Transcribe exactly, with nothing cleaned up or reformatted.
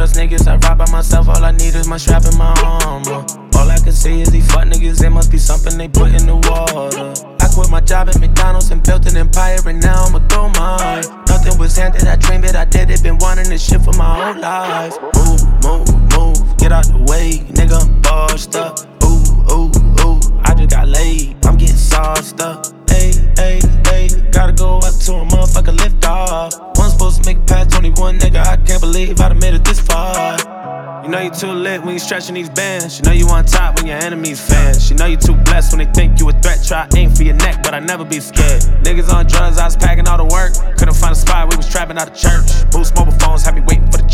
trust niggas, I ride by myself. All I need is my strap and my armor. All I can see is these fuck niggas, it must be something they put in the water. I quit my job at McDonald's and built an empire, and now I'ma go mine. Nothing was handed, I dreamed it, I did it. Been wanting this shit for my whole life. Move, move, move, get out the way, nigga, I'm bossed up. Ooh, ooh, ooh, I just got laid, I'm getting sauced up. Hey, hey, hey, gotta go up to a motherfucker, lift off. One supposed to make it past twenty-one, nigga, I can't believe I done made it this far. You know you too lit when you stretching these bands. You know you on top when your enemies fans. You know you too blessed when they think you a threat. Try aim for your neck, but I never be scared. Niggas on drugs, I was packing all the work. Couldn't find a spot, we was trapping out of church. Boost mobile phones, had me waiting for the